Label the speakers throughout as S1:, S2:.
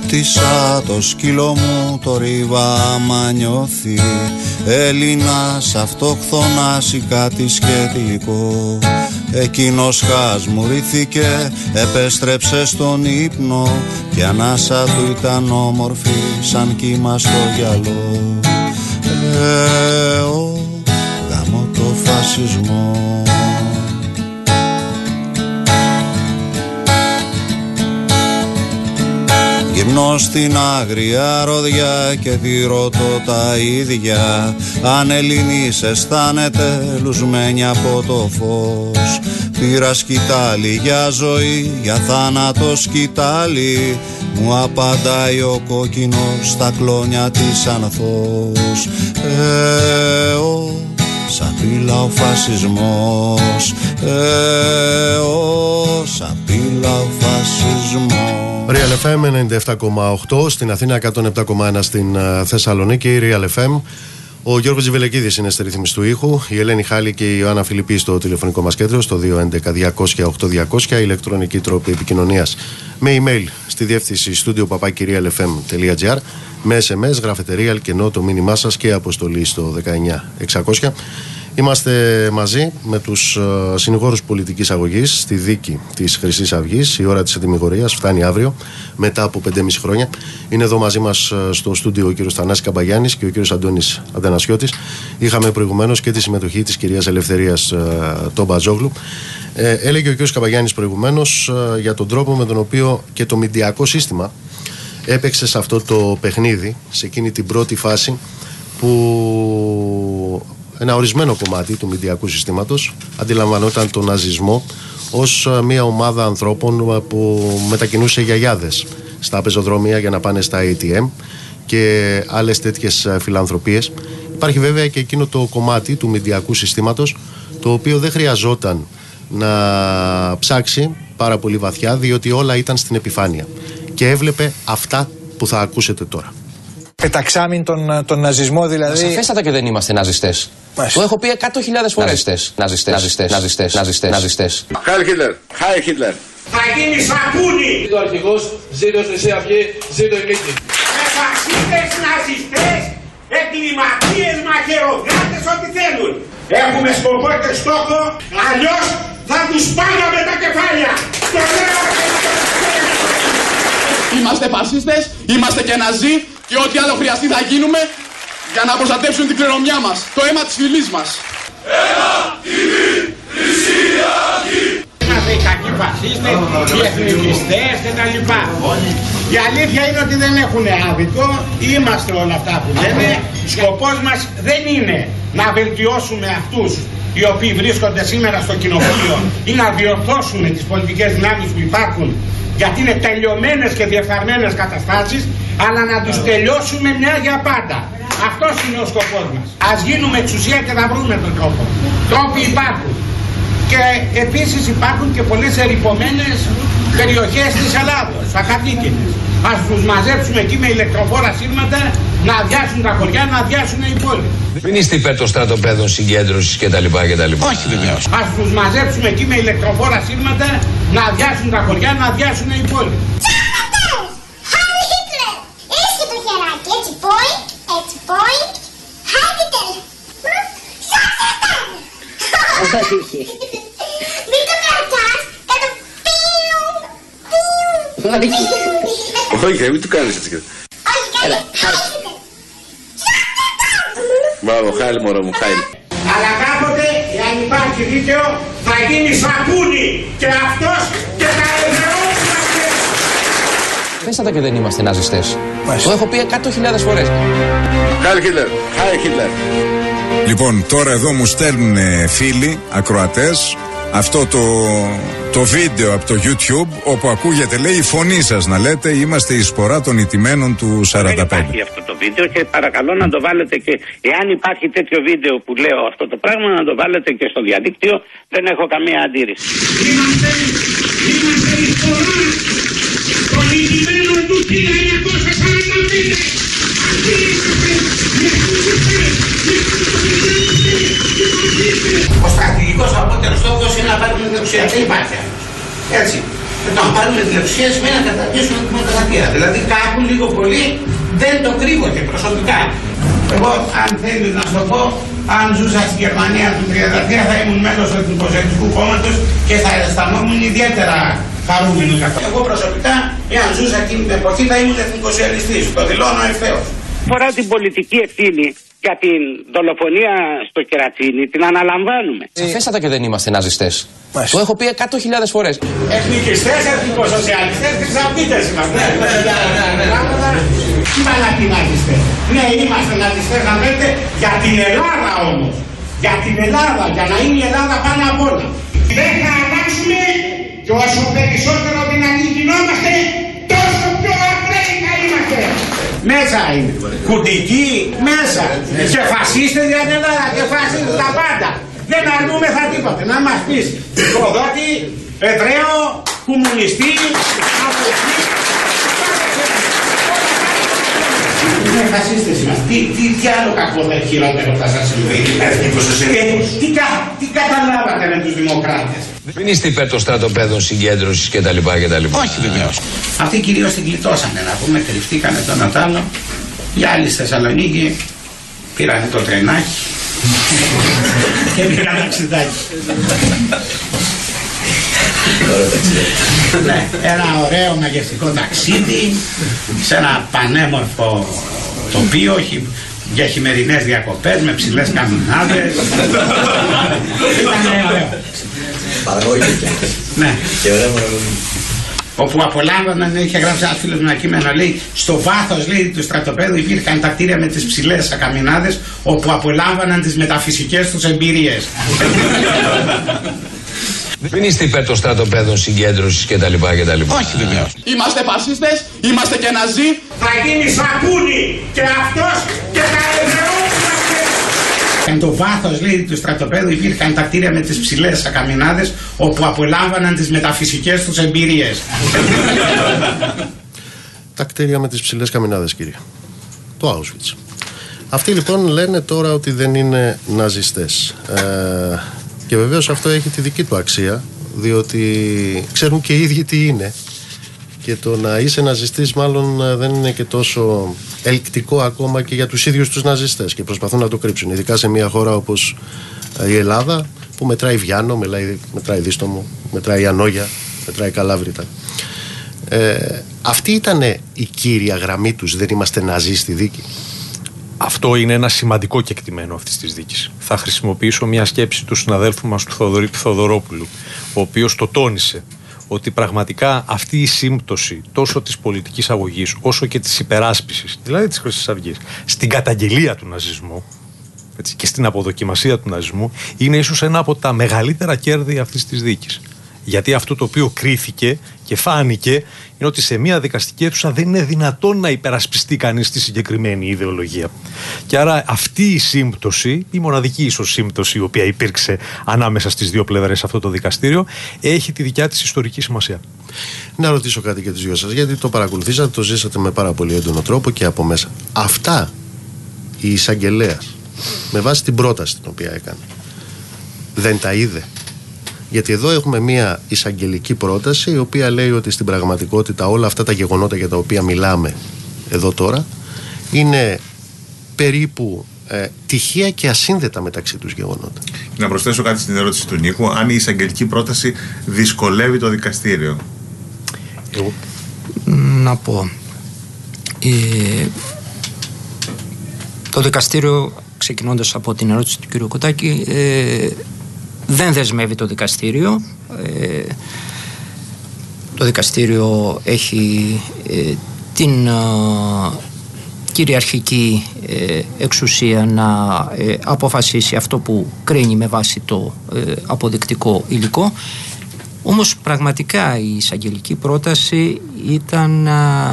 S1: Ρώτησα το σκύλο μου το ρίβα άμα νιώθει Έλληνας, αυτοχθονάς ή κάτι σχετικό. Εκείνος χασμουρήθηκε, επέστρεψε στον ύπνο και ανάσα του ήταν όμορφη σαν κύμα στο γυαλό. Γαμώ το φασισμό. Γυμνώ στην άγρια ροδιά και τη ρωτώ τα ίδια αν Ελληνής αισθάνεται λουσμένη από το φως. Πήρα σκητάλι για ζωή, για θάνατο σκητάλι. Μου απαντάει ο κόκκινος στα κλόνια της Ανθός. Σαπίλα ο φασισμός. Σαπίλα ο φασισμός.
S2: Real FM 97,8 στην Αθήνα, 107,1 στην Θεσσαλονίκη. Real FM. Ο Γιώργος Τζιβελεκίδης είναι στη ρύθμιση του ήχου. Η Ελένη Χάλη και η Ιωάννα Φιλιππή στο τηλεφωνικό μας κέντρο στο 211-200-8200. Ηλεκτρονική τρόπη επικοινωνίας με email στη διεύθυνση studio@realfm.gr. Με SMS γράφετε Real και ενώ το μήνυμά σας και αποστολή στο 19600. Είμαστε μαζί με τους συνηγόρους πολιτικής αγωγής στη δίκη της Χρυσής Αυγής. Η ώρα της ετυμηγορίας φτάνει αύριο, μετά από 5,5 χρόνια. Είναι εδώ μαζί μας στο στούντιο ο κύριος Θανάσης Καμπαγιάννης και ο κύριος Αντώνης Αθανασιώτης. Είχαμε προηγουμένως και τη συμμετοχή της κυρίας Ελευθερίας Τομπατζόγλου. Έλεγε ο κύριος Καμπαγιάννης προηγουμένως για τον τρόπο με τον οποίο και το μηντιακό σύστημα έπαιξε σε αυτό το παιχνίδι, σε εκείνη την πρώτη φάση που ένα ορισμένο κομμάτι του μηντιακού συστήματος αντιλαμβανόταν τον ναζισμό ως μια ομάδα ανθρώπων που μετακινούσε γιαγιάδες στα πεζοδρόμια για να πάνε στα ATM και άλλες τέτοιες φιλανθρωπίες. Υπάρχει βέβαια και εκείνο το κομμάτι του μηντιακού συστήματος το οποίο δεν χρειαζόταν να ψάξει πάρα πολύ βαθιά, διότι όλα ήταν στην επιφάνεια και έβλεπε αυτά που θα ακούσετε τώρα.
S3: Πεταξάμιν τον ναζισμό δηλαδή.
S4: Σαφέστατα και δεν είμαστε ναζιστές. Το έχω πει 100.000 φορές. Ναζιστές.
S5: Χάιλ Χίτλερ. Χάιλ Χίτλερ.
S6: Θα γίνει σαπούνι.
S7: Ο αρχηγός, ζήτω Χρυσή Αυγή, ζήτω η Νίκη.
S6: Φασίστες, ναζιστές, εγκληματίες, μαχαιροβγάτες, ό,τι θέλουν. Έχουμε σκοπό και στόχο, αλλιώς θα τους πάγαμε τα κεφάλια. Το λέω.
S7: Είμαστε φασίστες, είμαστε και ναζί και ό,τι άλλο χρειαστεί θα γίνουμε για να προστατεύσουν την κληρονομιά μας, το αίμα της φυλής μας.
S6: Ένα, τιμή, Χρυσή Αυγή. Είμαστε οι κακοί φασίστες, οι εθνικιστές και τα λοιπά. Η αλήθεια είναι ότι δεν έχουν άδικο, είμαστε όλα αυτά που λένε. Σκοπός μας δεν είναι να βελτιώσουμε αυτούς οι οποίοι βρίσκονται σήμερα στο κοινοβούλιο ή να διορθώσουμε τις πολιτικές δυνάμεις που υπάρχουν, γιατί είναι τελειωμένες και διεφθαρμένες καταστάσεις, αλλά να τους τελειώσουμε μια για πάντα. Αυτός είναι ο σκοπός μας. Ας γίνουμε εξουσία και θα βρούμε τον τρόπο. Τρόποι υπάρχουν. Και επίσης υπάρχουν και πολλές ερειπωμένες περιοχές της Ελλάδος, ακατοίκητες. Ας τους μαζέψουμε εκεί με ηλεκτροφόρα σύρματα, να αδειάσουν τα χωριά, να αδειάσουν οι πόλεις.
S8: Μην είστε υπέρ των στρατοπέδων συγκέντρωσης κτλ.
S6: Όχι βεβαίως. Ας τους μαζέψουμε εκεί με ηλεκτροφόρα σύρματα, να αδειάσουν τα χωριά, να αδειάσουν οι πόλεις.
S9: Χάιλ Χίτλερ! Έσχε το χεράκι, έτσι πόη, έτσι πόη. Χάιλ Χίτλερ! Μην το κρατάς, θα το πίνω.
S5: Όχι, μην του κάνεις έτσι.
S9: Όχι, κάνε. Χάιλ Χίτλερ!
S5: Μπράβο, Χάιλ μωρό μου, Χάιλ.
S6: Αλλά κάποτε, εάν υπάρχει δίκαιο, θα γίνει σαπούνι και αυτός και τα εδραιότητα.
S4: Σαφέστατα και δεν είμαστε ναζιστές. Το έχω πει 100.000 φορές.
S5: Χάιλ Χίτλερ. Χάιλ Χίτλερ.
S10: Λοιπόν, τώρα εδώ μου στέλνουν φίλοι, ακροατές, αυτό το βίντεο από το YouTube, όπου ακούγεται, λέει, η φωνή σας να λέτε είμαστε η σπορά των ηττημένων του 45.
S11: Δεν υπάρχει αυτό το βίντεο και παρακαλώ να το βάλετε και εάν υπάρχει τέτοιο βίντεο που λέω αυτό το πράγμα, να το βάλετε και στο διαδίκτυο, δεν έχω καμία αντίρρηση.
S6: Είμαστε η σπορά των ηττημένων του 1945. Ο στρατηγικός απότερος στόχος είναι να πάρουμε την εξουσία. Δεν υπάρχει αυτός. Έτσι. Όταν πάρουμε την εξουσία σημαίνει να καταπιέσουμε τη δημοκρατία. Δηλαδή κάπου λίγο πολύ δεν το κρύβω και προσωπικά. Εγώ, αν θέλει να σου το πω, αν ζούσα στη Γερμανία του 1933 θα ήμουν μέλος του Εθνικοσociαλιστικού Κόμματος και θα αισθανόμουν ιδιαίτερα χαρούμενο γι' αυτό. Εγώ προσωπικά, εάν ζούσα εκείνη την εποχή, θα ήμουν εθνικοσοσιαλιστής. Το δηλώνω ευθέως.
S11: Φορά την πολιτική ευθύνη για την δολοφονία στο Κερατσίνι, την αναλαμβάνουμε.
S4: Σαφέστατα και δεν είμαστε ναζιστές. Το έχω πει 100.000 φορές.
S6: Εθνικιστές, εθνικοσοσιαλιστές, τριξαπίτες είμαστε. Τι μαλακοί ναζιστές. Ναι, είμαστε ναζιστές να λέτε για την Ελλάδα όμως. Για την Ελλάδα, για να είναι η Ελλάδα πάνω απ' όλα. Δεν θα αλλάξουμε και όσο περισσότερο δυνατοί γινόμαστε, τόσο πιο ακραίοι θα είμαστε. Μέσα είναι. Κουντικοί μέσα. Και φασίστες για την Ελλάδα και φασίστες τα πάντα. Δεν αρνούμεθα τίποτε. Να μας πεις προδότη, Εβραίο, κομμουνιστή, αυλιστή. Είναι φασίστες είμαστε. Τι άλλο κακό θα χειρότερο θα σας συμβεί. Τι καταλάβατε με τους δημοκράτες.
S8: Μην είστε υπέρ των στρατοπέδων συγκέντρωσης κτλ.
S6: Όχι βεβαίως. Αυτοί κυρίως την γλιτώσανε, να πούμε, κρυφτήκανε τον Ατάλο. Οι άλλοι στη Θεσσαλονίκη πήρανε το τρενάκι και πήραν ταξιδάκι. Ναι, ένα ωραίο μαγευτικό ταξίδι σε ένα πανέμορφο τοπίο για χειμερινές διακοπές με ψηλές καμινάδες. Ήταν ωραίο. Ναι. Όπου απολάμβαναν, είχε γράψει ένα φίλος μου ένα κείμενο, λέει, στο βάθος, λέει, του στρατοπέδου υπήρχαν τα κτίρια με τις ψηλές ακαμινάδες, όπου απολάμβαναν τις μεταφυσικές τους εμπειρίες.
S8: Μην είστε υπέρ των στρατοπέδων συγκέντρωσης κτλ.
S6: Όχι βεβαίως.
S7: Είμαστε φασίστες, είμαστε και ναζί.
S6: Θα γίνει σακούνι και αυτός και τα ευρωούμαστε. Εν το βάθος, λέει, του στρατοπέδου υπήρχαν τα κτίρια με τις ψηλές ακαμινάδες, όπου απολάμβαναν τις μεταφυσικές τους εμπειρίες.
S2: Τα κτίρια με τις ψηλές καμινάδες, κύριε. Το Auschwitz. Αυτοί λοιπόν λένε τώρα ότι δεν είναι ναζιστές. Και βεβαίως αυτό έχει τη δική του αξία, διότι ξέρουν και οι ίδιοι τι είναι. Και το να είσαι ναζιστής μάλλον δεν είναι και τόσο ελκτικό ακόμα και για τους ίδιους τους ναζιστές και προσπαθούν να το κρύψουν. Ειδικά σε μια χώρα όπως η Ελλάδα, που μετράει Βιάνο, μετράει Δίστομο, μετράει Ανόγια, μετράει Καλάβρητα. Αυτή ήταν η κύρια γραμμή τους, δεν είμαστε ναζί στη δίκη.
S12: Αυτό είναι ένα σημαντικό κεκτημένο αυτής της δίκης. Θα χρησιμοποιήσω μια σκέψη του συναδέλφου μας του Θοδωρή Θοδωρόπουλου, ο οποίος το τόνισε, ότι πραγματικά αυτή η σύμπτωση τόσο της πολιτικής αγωγής όσο και της υπεράσπισης, δηλαδή της Χρυσής Αυγής, στην καταγγελία του ναζισμού, έτσι, και στην αποδοκιμασία του ναζισμού, είναι ίσως ένα από τα μεγαλύτερα κέρδη αυτής της δίκης. Γιατί αυτό το οποίο κρίθηκε και φάνηκε είναι ότι σε μια δικαστική αίθουσα δεν είναι δυνατόν να υπερασπιστεί κανείς τη συγκεκριμένη ιδεολογία. Και άρα αυτή η σύμπτωση, η μοναδική ίσως σύμπτωση η οποία υπήρξε ανάμεσα στις δύο πλευρές σε αυτό το δικαστήριο, έχει τη δικιά της ιστορική σημασία.
S2: Να ρωτήσω κάτι και τους δυο σας, γιατί το παρακολουθήσατε, το ζήσατε με πάρα πολύ έντονο τρόπο και από μέσα. Αυτά η εισαγγελέας, με βάση την πρόταση την οποία έκανε, δεν τα είδε? Γιατί εδώ έχουμε μια εισαγγελική πρόταση η οποία λέει ότι στην πραγματικότητα όλα αυτά τα γεγονότα για τα οποία μιλάμε εδώ τώρα είναι περίπου τυχαία και ασύνδετα μεταξύ τους γεγονότα.
S13: Να προσθέσω κάτι στην ερώτηση του Νίκου. Αν η εισαγγελική πρόταση δυσκολεύει το δικαστήριο?
S14: Να πω, το δικαστήριο, ξεκινώντας από την ερώτηση του κ. Κωτάκη, δεν δεσμεύει το δικαστήριο. Το δικαστήριο έχει την κυριαρχική εξουσία να αποφασίσει αυτό που κρίνει με βάση το αποδεικτικό υλικό. Όμως πραγματικά η εισαγγελική πρόταση ήταν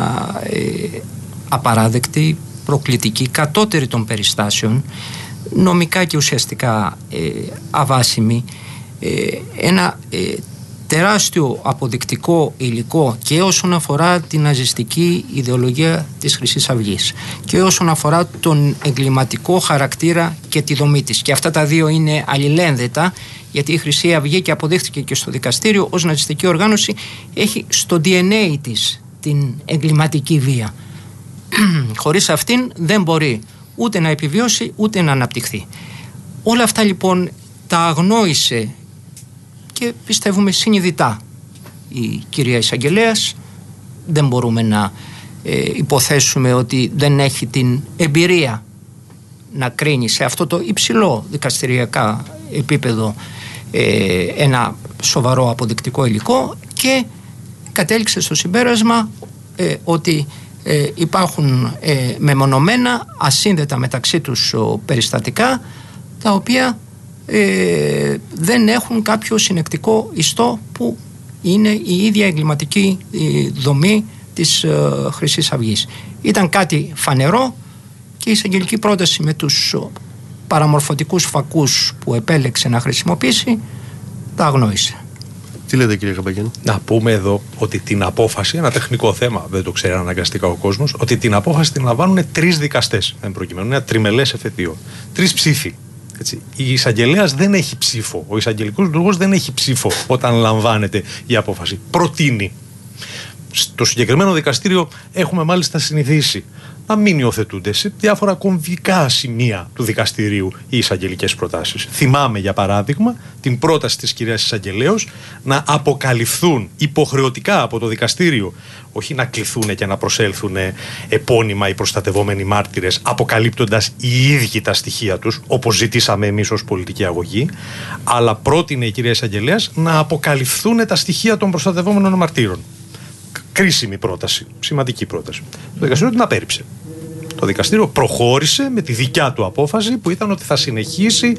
S14: απαράδεκτη, προκλητική, κατώτερη των περιστάσεων, νομικά και ουσιαστικά αβάσιμη, ένα τεράστιο αποδεικτικό υλικό και όσον αφορά την ναζιστική ιδεολογία της Χρυσής Αυγής και όσον αφορά τον εγκληματικό χαρακτήρα και τη δομή της. Και αυτά τα δύο είναι αλληλένδετα, γιατί η Χρυσή Αυγή, και αποδείχθηκε και στο δικαστήριο, ως ναζιστική οργάνωση έχει στο DNA της την εγκληματική βία. Χωρίς αυτήν δεν μπορεί ούτε να επιβιώσει ούτε να αναπτυχθεί. Όλα αυτά λοιπόν τα αγνόησε και πιστεύουμε συνειδητά η κυρία Εισαγγελέας. Δεν μπορούμε να υποθέσουμε ότι δεν έχει την εμπειρία να κρίνει σε αυτό το υψηλό δικαστηριακά επίπεδο ένα σοβαρό αποδεικτικό υλικό, και κατέληξε στο συμπέρασμα ότι υπάρχουν μεμονωμένα ασύνδετα μεταξύ τους περιστατικά, τα οποία δεν έχουν κάποιο συνεκτικό ιστό που είναι η ίδια εγκληματική δομή της Χρυσής Αυγής. Ήταν κάτι φανερό και η εισαγγελική πρόταση με τους παραμορφωτικούς φακούς που επέλεξε να χρησιμοποιήσει τα αγνόησε.
S2: Τι λέτε κύριε Καμπαγιάννη?
S12: Να πούμε εδώ ότι την απόφαση, ένα τεχνικό θέμα, δεν το ξέρει αναγκαστικά ο κόσμος, ότι την απόφαση την λαμβάνουν 3 δικαστές, εν προκειμένου, ένα τριμελές εφετείο. 3 ψήφοι. Έτσι. Η εισαγγελέας δεν έχει ψήφο. Ο εισαγγελικός λογός δεν έχει ψήφο όταν λαμβάνεται η απόφαση. Προτείνει. Στο συγκεκριμένο δικαστήριο έχουμε μάλιστα συνηθίσει να μην υιοθετούνται σε διάφορα κομβικά σημεία του δικαστηρίου οι εισαγγελικές προτάσεις. Θυμάμαι για παράδειγμα την πρόταση της κυρίας εισαγγελέως να αποκαλυφθούν υποχρεωτικά από το δικαστήριο, όχι να κληθούν και να προσέλθουν επώνυμα οι προστατευόμενοι μάρτυρες, αποκαλύπτοντας οι ίδιοι τα στοιχεία τους, όπως ζητήσαμε εμείς ως πολιτική αγωγή, αλλά πρότεινε η κυρία εισαγγελέας να αποκαλυφθούν τα στοιχεία των προστατευόμενων μαρτύρων. Κρίσιμη πρόταση, σημαντική πρόταση. Το δικαστήριο την απέρριψε. Το δικαστήριο προχώρησε με τη δικιά του απόφαση, που ήταν ότι θα συνεχίσει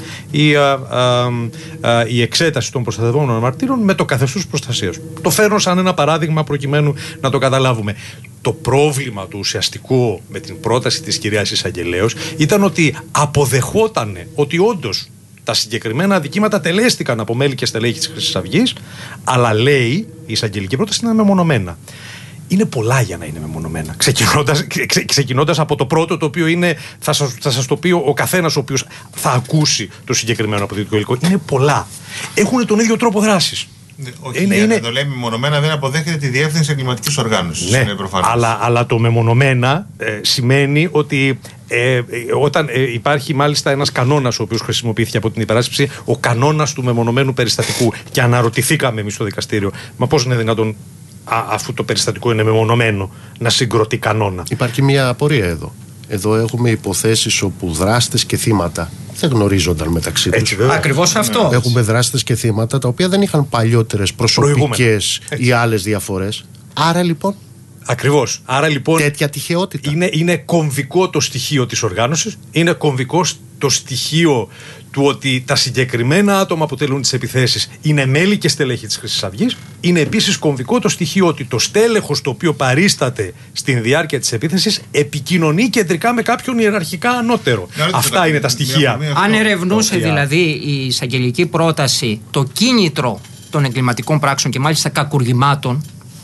S12: η εξέταση των προστατευόμενων μαρτύρων με το καθεστώς προστασίας. Το φέρνω σαν ένα παράδειγμα προκειμένου να το καταλάβουμε. Το πρόβλημα του ουσιαστικού με την πρόταση της κυρίας εισαγγελέως ήταν ότι αποδεχότανε ότι όντως τα συγκεκριμένα αδικήματα τελέστηκαν από μέλη και στελέχη της Χρυσής Αυγής, αλλά λέει η εισαγγελική πρόταση είναι μεμονωμένα. Είναι πολλά για να είναι μεμονωμένα. Ξεκινώντας από το πρώτο, το οποίο είναι, θα σας το πει ο καθένας ο οποίος θα ακούσει το συγκεκριμένο αποδεικτικό υλικό. Είναι πολλά. Έχουν τον ίδιο τρόπο δράσης.
S13: Όχι, το λέμε μεμονωμένα δεν αποδέχεται τη διεύθυνση εγκληματικής οργάνωσης.
S12: Ναι, αλλά το μεμονωμένα σημαίνει ότι όταν υπάρχει μάλιστα ένας κανόνας ο οποίος χρησιμοποιήθηκε από την υπεράσπιση, ο κανόνας του μεμονωμένου περιστατικού, και αναρωτηθήκαμε εμείς στο δικαστήριο, μα πώς είναι δυνατόν αφού το περιστατικό είναι μεμονωμένο να συγκροτεί κανόνα?
S2: Υπάρχει μια απορία εδώ. Εδώ έχουμε υποθέσεις όπου δράστες και θύματα δεν γνωρίζονταν μεταξύ τους.
S14: Ακριβώς αυτό.
S2: Έχουμε δράστες και θύματα τα οποία δεν είχαν παλιότερες προσωπικές ή άλλες διαφορές. Άρα λοιπόν.
S12: Ακριβώς. Άρα λοιπόν.
S2: Τέτοια τυχαιότητα.
S12: Είναι κομβικό το στοιχείο της οργάνωσης. Είναι κομβικό το στοιχείο του ότι τα συγκεκριμένα άτομα που τελούν τις επιθέσεις είναι μέλη και στελέχη της Χρυσής Αυγής. Είναι επίσης κομβικό το στοιχείο ότι το στέλεχος το οποίο παρίσταται στην διάρκεια της επίθεσης επικοινωνεί κεντρικά με κάποιον ιεραρχικά ανώτερο. Αυτά είναι τα στοιχεία.
S14: Αν ερευνούσε δηλαδή η εισαγγελική πρόταση το κίνητρο των εγκληματικών πράξεων και μάλιστα κακουργημάτων,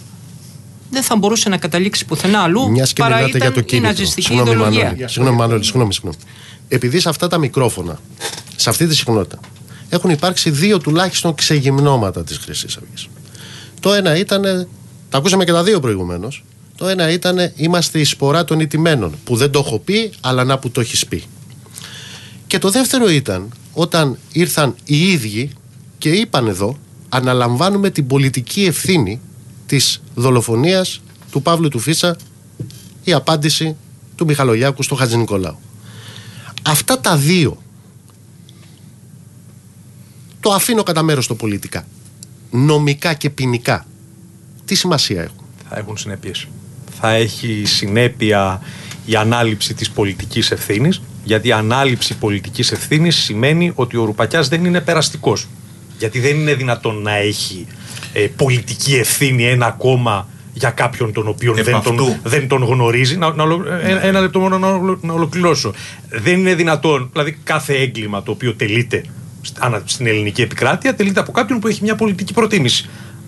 S14: δεν θα μπορούσε να καταλήξει πουθενά αλλού παρά ήταν η ναζιστική ιδεολογία.
S2: Συγγνώμη. Επειδή σε αυτά τα μικρόφωνα, σε αυτή τη συχνότητα, έχουν υπάρξει 2 τουλάχιστον ξεγυμνώματα της Χρυσής Αυγής. Το ένα ήταν, τα ακούσαμε και τα 2 προηγουμένως, το ένα ήταν είμαστε η σπορά των ηττημένων, που δεν το έχω πει, αλλά να που το έχεις πει. Και το δεύτερο ήταν όταν ήρθαν οι ίδιοι και είπαν εδώ, αναλαμβάνουμε την πολιτική ευθύνη της δολοφονίας του Παύλου του Φίτσα, η απάντηση του Μιχαλολιάκου στο Χατζηνικολάου. Αυτά τα 2 το αφήνω κατά μέρος το πολιτικά. Νομικά και ποινικά τι σημασία έχουν?
S12: Θα έχουν συνέπειες. Θα έχει συνέπεια η ανάληψη της πολιτικής ευθύνης, γιατί η ανάληψη πολιτικής ευθύνης σημαίνει ότι ο Ρουπακιάς δεν είναι περαστικός. Γιατί δεν είναι δυνατόν να έχει πολιτική ευθύνη ένα κόμμα για κάποιον τον οποίο δεν τον γνωρίζει. Ένα λεπτό μόνο να ολοκληρώσω. Δεν είναι δυνατόν, δηλαδή κάθε έγκλημα το οποίο τελείται στην ελληνική επικράτεια τελείται από κάποιον που έχει μια πολιτική προτίμηση.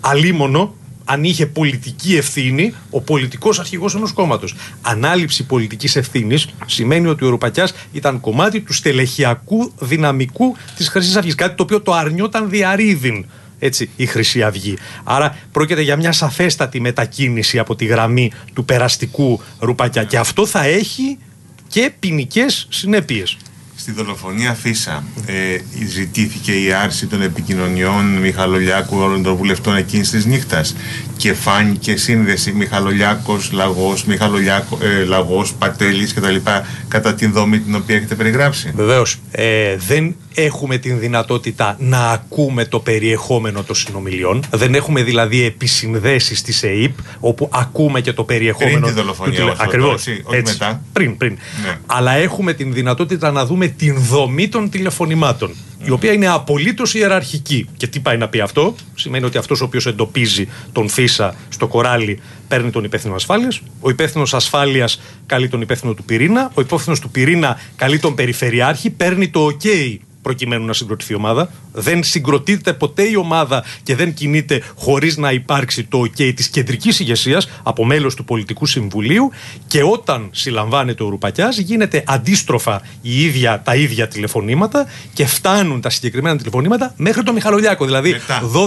S12: αλίμονο αν είχε πολιτική ευθύνη ο πολιτικός αρχηγός ενός κόμματος. Ανάληψη πολιτικής ευθύνης σημαίνει ότι ο Ρουπακιάς ήταν κομμάτι του στελεχειακού δυναμικού της Χρυσής Αυγής. Κάτι το οποίο το αρνιόταν διαρρήδην, έτσι, η Χρυσή Αυγή. Άρα πρόκειται για μια σαφέστατη μετακίνηση από τη γραμμή του περαστικού Ρουπακιά. Και αυτό θα έχει και ποινικές συνέπειες.
S13: Στη δολοφονία Φίσα ζητήθηκε η άρση των επικοινωνιών Μιχαλολιάκου όλων των βουλευτών εκείνης της νύχτας και φάνηκε σύνδεση Μιχαλολιάκος, Λαγός, Λαγός, Πατέλης κτλ. Κατά την δομή την οποία έχετε περιγράψει.
S12: Βεβαίως. Δεν έχουμε την δυνατότητα να ακούμε το περιεχόμενο των συνομιλιών. Δεν έχουμε δηλαδή επισυνδέσεις της ΕΕΠ όπου ακούμε και το περιεχόμενο.
S13: Πριν τη δολοφονία.
S12: Ακριβώς.
S13: Όχι μετά.
S12: Πριν. Ναι. Αλλά έχουμε την δυνατότητα να δούμε την δομή των τηλεφωνημάτων, η οποία είναι απολύτως ιεραρχική. Και τι πάει να πει αυτό? Σημαίνει ότι αυτός ο οποίος εντοπίζει τον Φίσα στο κοράλι παίρνει τον υπεύθυνο ασφάλειας, ο υπεύθυνος ασφάλειας καλεί τον υπεύθυνο του πυρήνα, ο υπεύθυνος του πυρήνα καλεί τον περιφερειάρχη, παίρνει το OK προκειμένου να συγκροτηθεί η ομάδα. Δεν συγκροτείται ποτέ η ομάδα και δεν κινείται χωρίς να υπάρξει το OK της κεντρικής ηγεσίας από μέλος του Πολιτικού Συμβουλίου, και όταν συλλαμβάνεται ο Ρουπακιάς γίνεται αντίστροφα τα ίδια τηλεφωνήματα και φτάνουν τα συγκεκριμένα τηλεφωνήματα μέχρι τον Μιχαλολιάκο. Δηλαδή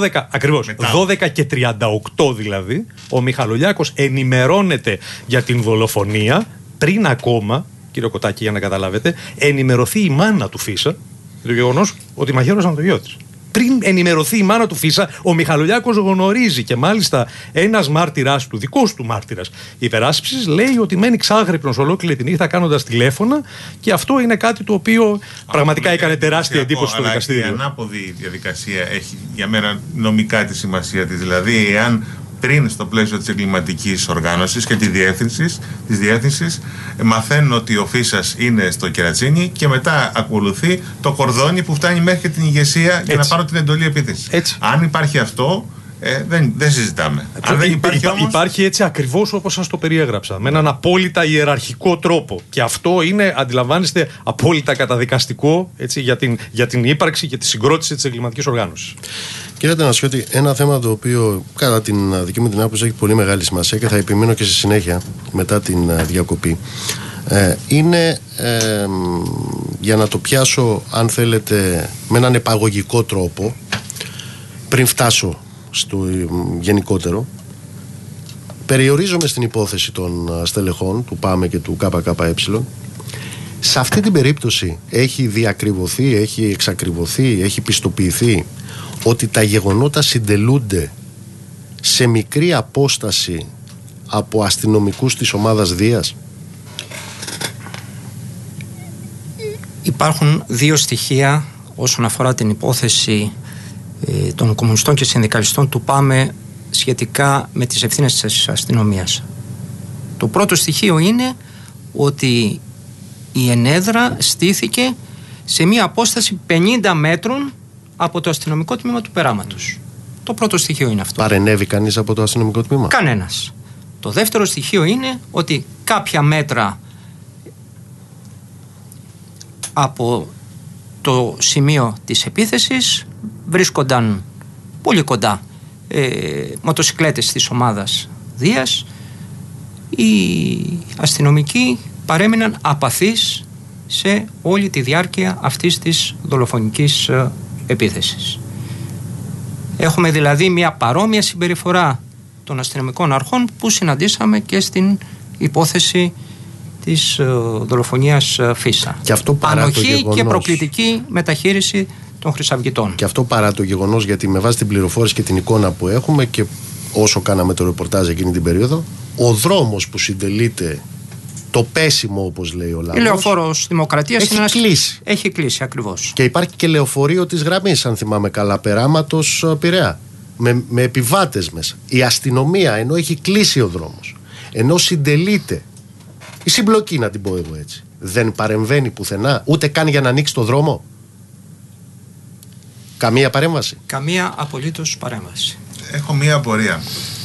S12: 12 και 38 δηλαδή ο Μιχαλολιάκος ενημερώνεται για την δολοφονία πριν ακόμα, κύριο Κωτάκη, για να καταλάβετε, ενημερωθεί η μάνα του Φίσα το γεγονός ότι μαχαίρωσαν το γιο της. Πριν ενημερωθεί η μάνα του Φίσα, ο Μιχαλολιάκος γνωρίζει, και μάλιστα ένας μάρτυρας του, δικός του μάρτυρας υπεράσπισης, λέει ότι μένει ξάγρυπνος ολόκληρη τη νύχτα κάνοντας τηλέφωνα, και αυτό είναι κάτι το οποίο πραγματικά έκανε τεράστια εντύπωση στο δικαστήριο.
S13: Η ανάποδη διαδικασία έχει για μένα νομικά τη σημασία της. Δηλαδή, εάν πριν στο πλαίσιο της εγκληματικής οργάνωσης και της διεύθυνσης μαθαίνουν ότι ο Φίσας είναι στο κερατσίνι και μετά ακολουθεί το κορδόνι που φτάνει μέχρι και την ηγεσία για να πάρω την εντολή επίθεσης. Αν υπάρχει αυτό, δεν συζητάμε. Αν δεν
S12: υπάρχει έτσι ακριβώς όπως σας το περιέγραψα, με έναν απόλυτα ιεραρχικό τρόπο, και αυτό είναι, αντιλαμβάνεστε, απόλυτα καταδικαστικό, έτσι, για την ύπαρξη και τη συγκρότηση της εγκληματικής οργάνωσης.
S2: Κύριε Τανασιώτη, ένα θέμα το οποίο κατά την δική μου την άποψη έχει πολύ μεγάλη σημασία και θα επιμείνω και στη συνέχεια μετά την διακοπή, είναι, για να το πιάσω αν θέλετε με έναν επαγωγικό τρόπο πριν φτάσω στο γενικότερο, περιορίζομαι στην υπόθεση των στελεχών του ΠΑΜΕ και του ΚΚΕ. Σε αυτή την περίπτωση έχει διακριβωθεί, έχει εξακριβωθεί, έχει πιστοποιηθεί ότι τα γεγονότα συντελούνται σε μικρή απόσταση από αστυνομικούς της ομάδας Δίας?
S14: Υπάρχουν δύο στοιχεία όσον αφορά την υπόθεση των κομμουνιστών και συνδικαλιστών του ΠΑΜΕ σχετικά με τις ευθύνες της αστυνομίας. Το πρώτο στοιχείο είναι ότι η ενέδρα στήθηκε σε μία απόσταση 50 μέτρων από το αστυνομικό τμήμα του περάματος. Το πρώτο στοιχείο είναι αυτό.
S2: Παρενέβη κανείς από το αστυνομικό τμήμα?
S14: Κανένας. Το δεύτερο στοιχείο είναι ότι κάποια μέτρα από το σημείο της επίθεσης βρίσκονταν πολύ κοντά μοτοσικλέτες της ομάδας Δίας. Οι αστυνομικοί παρέμειναν απαθείς σε όλη τη διάρκεια αυτής της δολοφονικής επίθεσης. Έχουμε δηλαδή μια παρόμοια συμπεριφορά των αστυνομικών αρχών που συναντήσαμε και στην υπόθεση της δολοφονίας Φίσα.
S2: Και αυτό παρά
S14: ανοχή
S2: το γεγονός,
S14: και προκλητική μεταχείριση των χρυσαυγητών.
S2: Και αυτό παρά το γεγονός, γιατί με βάση την πληροφόρηση και την εικόνα που έχουμε και όσο κάναμε το ρεπορτάζ εκείνη την περίοδο, ο δρόμος που συντελείται το πέσιμο, όπως λέει ο λαός,
S14: η Λεωφόρος Δημοκρατίας
S2: έχει κλείσει.
S14: Έχει κλείσει ακριβώς.
S2: Και υπάρχει και λεωφορείο της γραμμής, αν θυμάμαι καλά, Περάματος Πειραιά, με επιβάτες μέσα. Η αστυνομία, ενώ έχει κλείσει ο δρόμος, ενώ συντελείται, η συμπλοκή να την πω εγώ έτσι, δεν παρεμβαίνει πουθενά, ούτε καν για να ανοίξει το δρόμο. Καμία παρέμβαση?
S14: Καμία απολύτως παρέμβαση.
S13: Έχω μία απορία.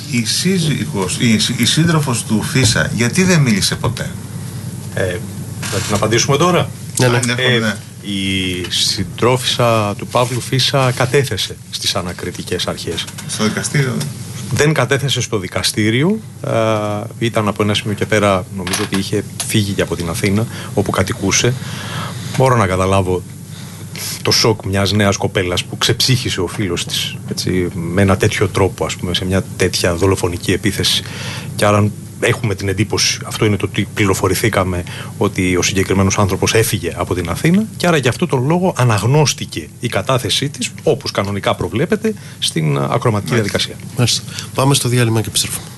S13: Η σύντροφος του Φίσα γιατί δεν μίλησε ποτέ?
S12: Θα την απαντήσουμε τώρα?
S2: Ναι.
S12: Η συντρόφισσα του Παύλου Φίσα κατέθεσε στις ανακριτικές αρχές.
S13: Στο δικαστήριο?
S12: Δεν κατέθεσε στο δικαστήριο. Ήταν από ένα σημείο και πέρα, νομίζω ότι είχε φύγει και από την Αθήνα, όπου κατοικούσε. Μπορώ να καταλάβω το σοκ μιας νέας κοπέλας που ξεψύχησε ο φίλος της, έτσι, με ένα τέτοιο τρόπο, ας πούμε, σε μια τέτοια δολοφονική επίθεση. Και άρα έχουμε την εντύπωση, αυτό είναι το ότι πληροφορηθήκαμε, ότι ο συγκεκριμένος άνθρωπος έφυγε από την Αθήνα και άρα γι' αυτό τον λόγο αναγνώστηκε η κατάθεσή της, όπως κανονικά προβλέπεται, στην ακροματική διαδικασία.
S2: Πάμε στο διάλειμμα και επιστρέφουμε.